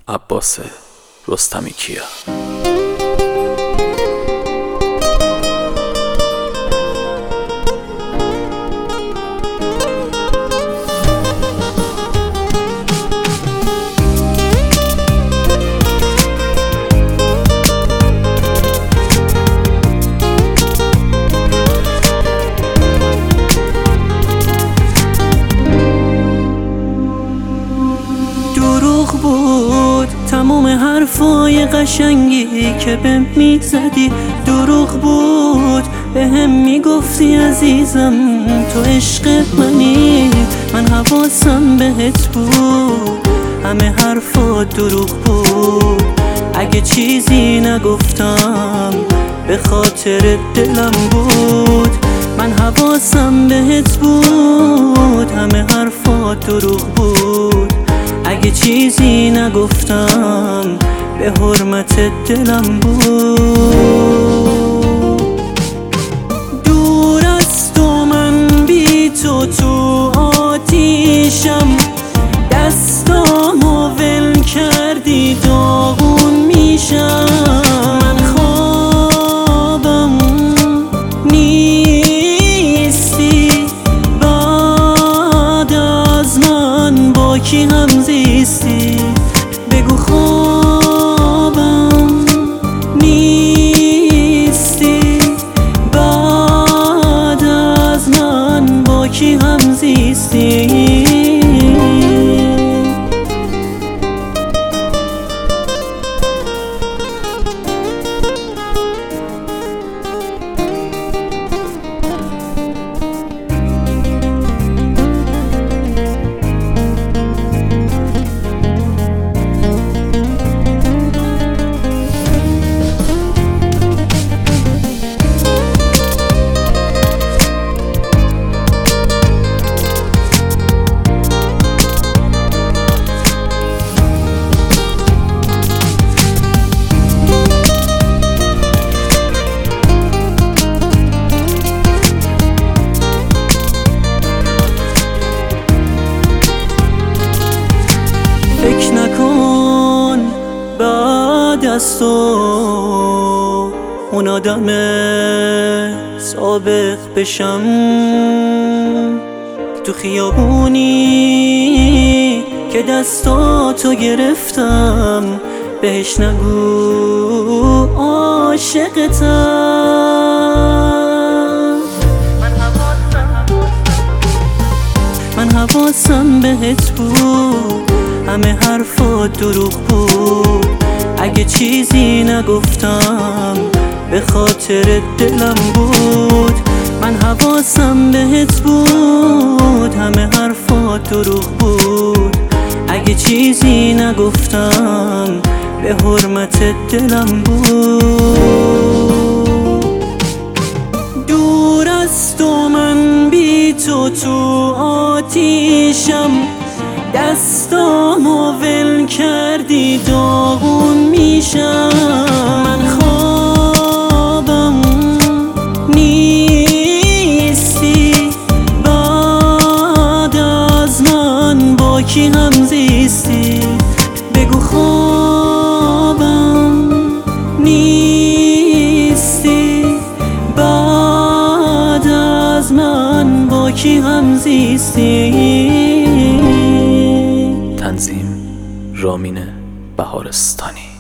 عباس رستمی کیا. دروغ بود تموم حرفای قشنگی که بهم میزدی، دروغ بود به هم میگفتی عزیزم تو عشق منی، من حواسم بهت بود، همه حرفات دروغ بود. اگه چیزی نگفتم به خاطر دلم بود، من حواسم بهت بود، همه حرفات دروغ بود. اگه چیزی نگفتم به حرمت دلم بود. دور از تو من بی تو آتیشم، دستامو ول کردی داغون میشم. من خوابم نیستی، بعد از من با کی هم زیستی؟ بگو خوابم نیستی، بعد از من با کی هم زیستی؟ فکر نکن بعد از تو اون آدم سابق بشم. تو خیابونی که دستاتو گرفتم بهش نگو عاشقتم. من حواسم بهت بود، همه حرفات دروغ بود. اگه چیزی نگفتم به خاطر دلم بود، من حواسم بهت بود، همه حرفات دروغ بود. اگه چیزی نگفتم به حرمت دلم بود. دور از تو من بی تو آتیشم، دستامو ول کردی داغون میشم. من خوابم نیستی، بعد از من با کی هم زیستی؟ بگو خوابم نیستی، بعد از من با کی هم زیستی؟ تنظیم رامین بهارستانی.